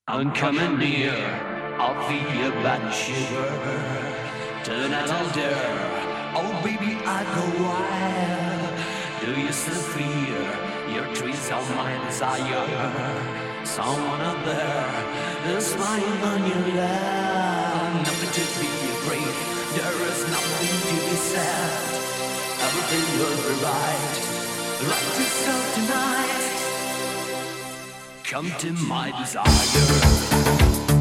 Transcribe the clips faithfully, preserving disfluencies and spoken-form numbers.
I'm coming near, I'll feel your body shiver. Tonight I'll dare, oh baby I go wild. Do you still feel your trees on my desire? Someone out there is smiling on your lap. Nothing to be afraid, there is nothing to be said. Everything will be right, like yourself tonight. Come to my desire.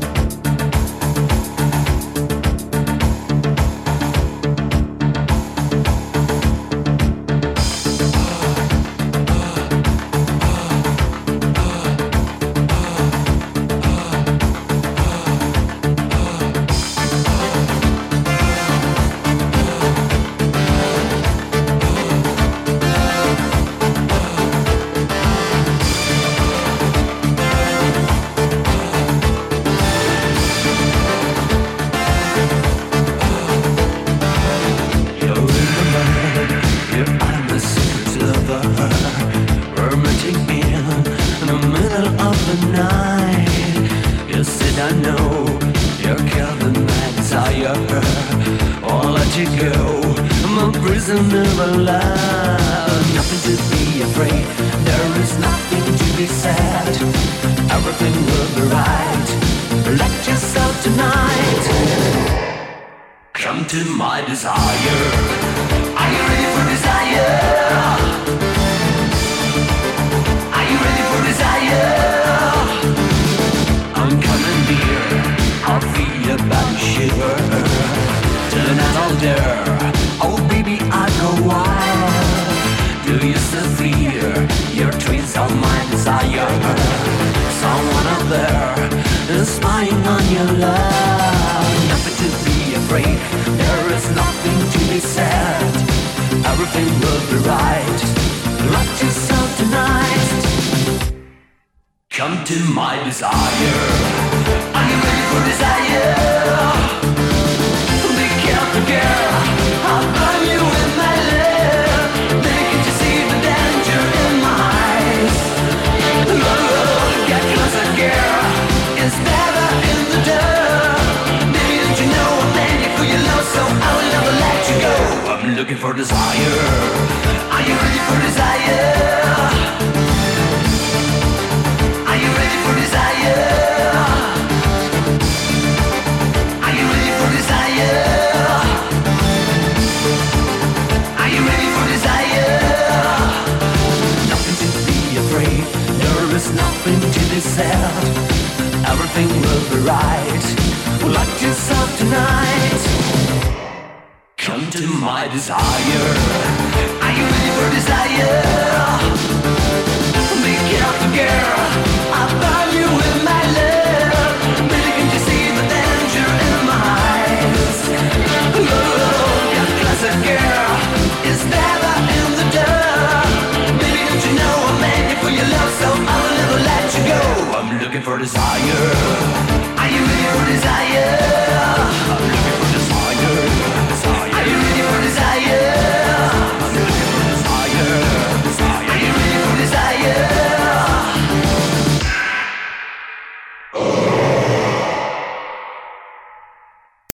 I know you're killing my desire. I'll let you go, I'm a prisoner of love. Nothing to be afraid, there is nothing to be sad. Everything will be right, let yourself tonight. Come to my desire. Are you ready for desire? Are you ready for desire? I'm coming near, I'll feel your body shiver. Tonight I'll dare, oh baby I go wild. Do you still feel your trees on my desire? Someone out there is spying on your love. Nothing to be afraid, there is nothing to be said. Everything will be right, let yourself tonight. Come to my desire. Are you ready for desire? Be careful, girl, I'll burn you in my love. Making you see the danger in my eyes. Oh, get closer, girl, it's never in the dark. Maybe don't you know I'm made for your love, so I will never let you go. I'm looking for desire. Are you ready for desire? Are you ready for desire? Are you ready for desire? Are you ready for desire? Nothing to be afraid, there is nothing to be said. Everything will be right, let yourself tonight. Come to my desire. Are you ready for desire? Be careful, girl, I'll burn you with my love. Baby, can't you see the danger in my eyes? Oh, get closer, girl, it's never in the dark. Baby, don't you know I'm made for your love, so I will never let you go. I'm looking for desire.